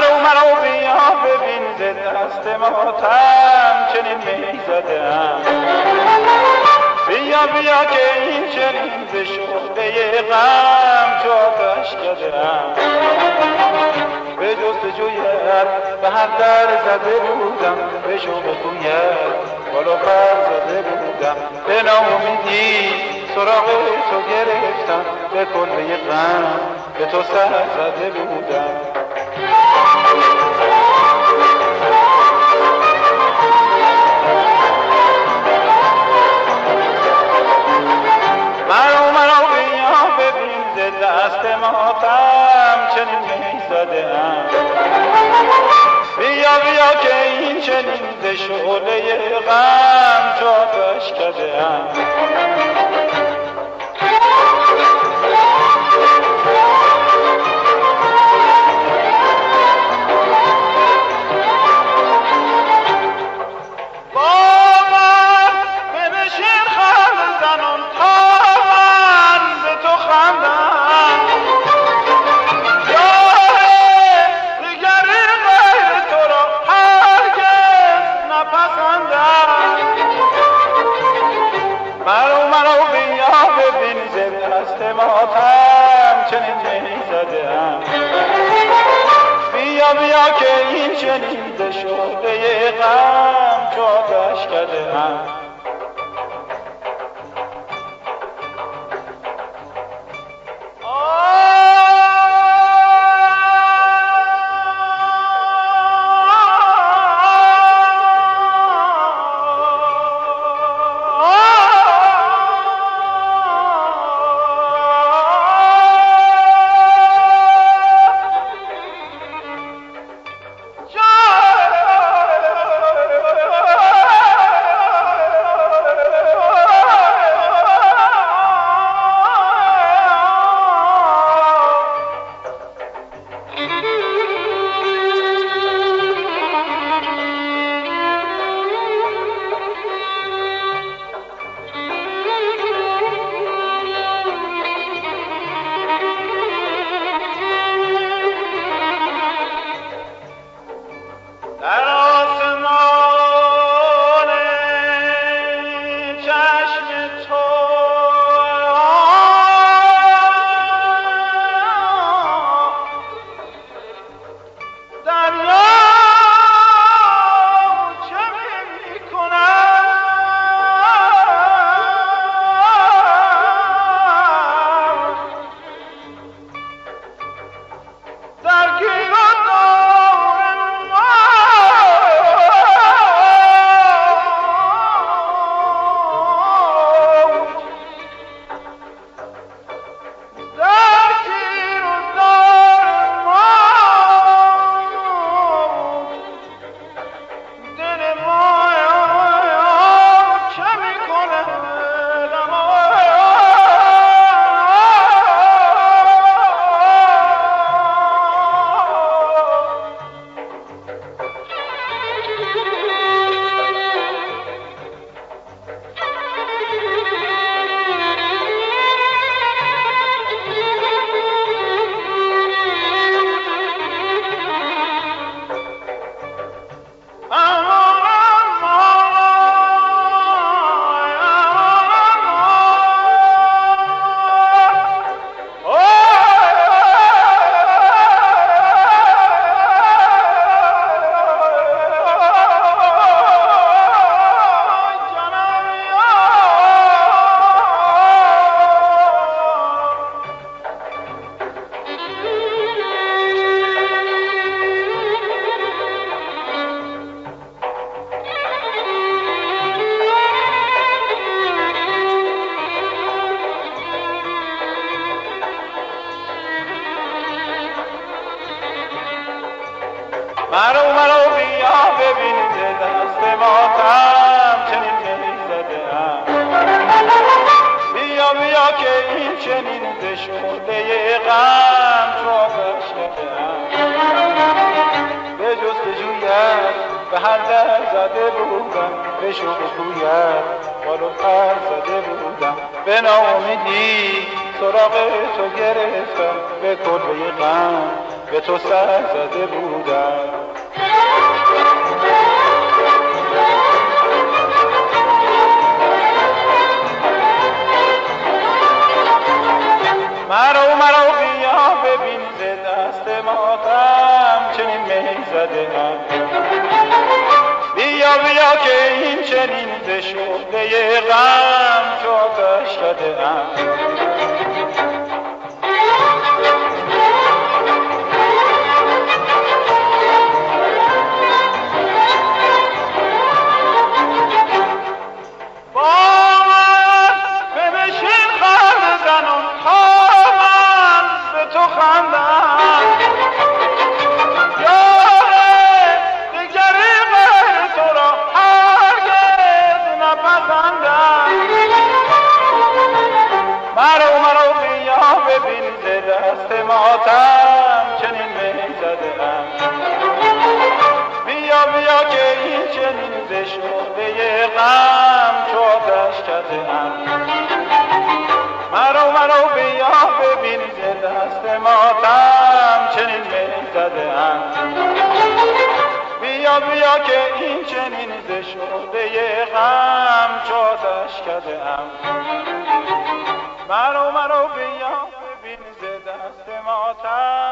مرو بیا ببین ز دست ماتم چنین می زدم. بیا بیا که این چنین ز شعله غم چو آتش کدم. به جستجویت به هر در زده بودم، به شوق کویت بال و پر زده بودم. به ناامیدی سراغ تو گرفتم، به کلبه غم به تو سر زده بودم. مرو بیا ببین ز دست ماتم چنین می زدم. بیا بیا که این چنین ز شعله غم چو آتش کدم. بیا بیا که این چنین شعله غم چو آتش کدم. مرو بیا ببین ز دست ماتم چنین می زدم. بیا بیا که این چنین ز شعله غم چو آتش کدم. به جستجویت به هر در زده بودم، به شوق کویت بال و پر زده بودم. به ناامیدی سراغ تو گرفتم، به کلبه غم به تو سر زده بودم. مرو بیا ببین ز دست ماتم چنین می زده ام. بیا که این چنین ز شعله غم تو آتش زده ام. مرو بیا ببین ز دست ماتم چنین می زده ام. بیا که این چنین ز شعله غم چو آتش کرده ام. مرو بیا ببین ز دست ماتم چنین می زده ام. بیا که این چنین ز شعله غم چو آتش کرده ام. مرو بیا ببین ز دست ماتم